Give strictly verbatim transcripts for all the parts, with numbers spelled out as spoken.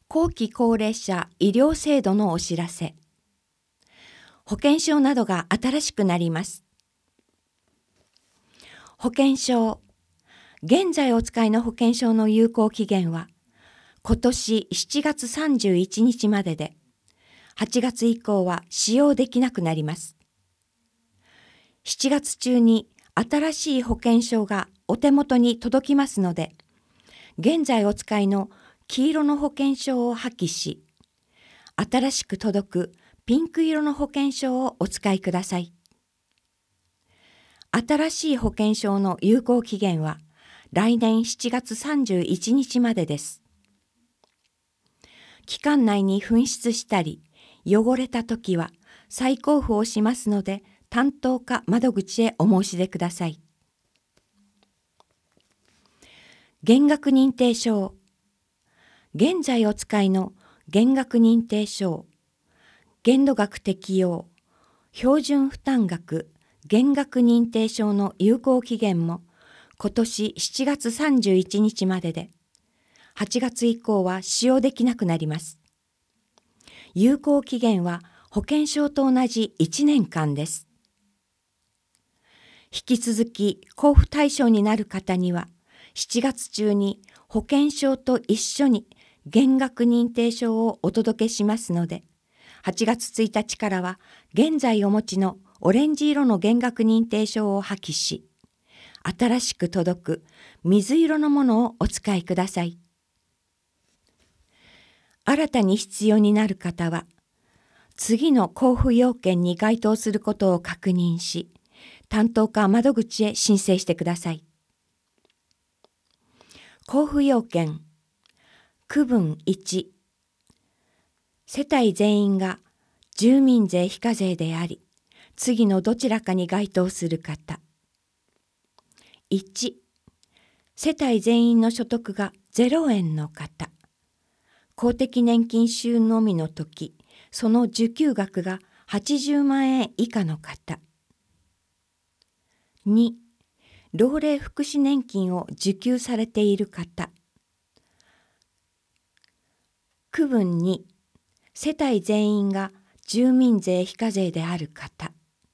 後期高齢者医療制度のお知らせ。保険証などが新しくなります。保険証。現在お使いの保険証の有効期限は今年しちがつさんじゅういちにちまでで、はちがつ以降は使用できなくなります。しちがつ中に新しい保険証がお手元に届きますので、現在お使いの黄色の保険証を破棄し、新しく届くピンク色の保険証をお使いください。新しい保険証の有効期限は来年しちがつさんじゅういちにちまでです。期間内に紛失したり、汚れたときは再交付をしますので、担当課窓口へお申し出ください。減額認定証。現在お使いの減額認定証、限度額適用、標準負担額減額認定証の有効期限も今年しちがつさんじゅういちにちまでで、はちがつ以降は使用できなくなります。有効期限は保険証と同じいちねんかんです。引き続き交付対象になる方には、しちがつ中に保険証と一緒に減額認定証をお届けしますので、はちがつついたちからは現在お持ちのオレンジ色の減額認定証を破棄し、新しく届く水色のものをお使いください。新たに必要になる方は、次の交付要件に該当することを確認し、担当課窓口へ申請してください。交付要件。区分いち。世帯全員が住民税非課税であり、次のどちらかに該当する方。いち、世帯全員の所得がゼロえんの方。公的年金収のみのとき、その受給額がはちじゅうまんえん以下の方。に、老齢福祉年金を受給されている方。区分に、世帯全員が住民税非課税である方。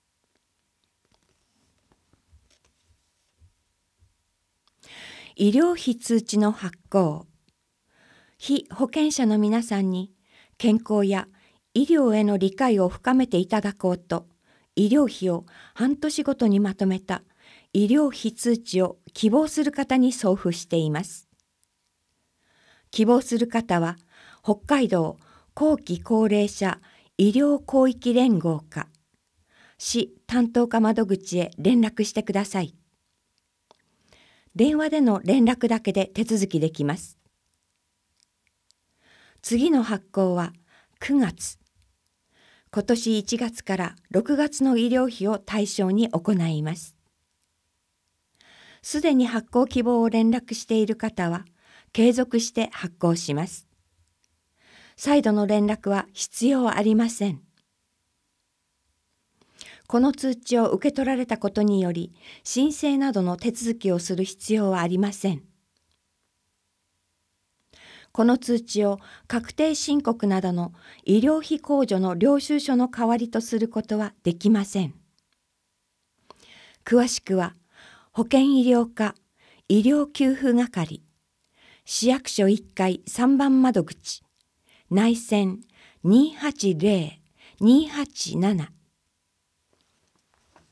医療費通知の発行。被保険者の皆さんに健康や医療への理解を深めていただこうと、医療費を半年ごとにまとめた医療費通知を希望する方に送付しています。希望する方は、北海道後期高齢者医療広域連合課、市担当課窓口へ連絡してください。電話での連絡だけで手続きできます。次の発行はくがつ。今年いちがつからろくがつの医療費を対象に行います。すでに発行希望を連絡している方は、継続して発行します。再度の連絡は必要ありません。この通知を受け取られたことにより、申請などの手続きをする必要はありません。この通知を確定申告などの医療費控除の領収書の代わりとすることはできません。詳しくは、保険医療課医療給付係、市役所いっかいさんばん窓口、内線 にーはちぜろ にーはちなな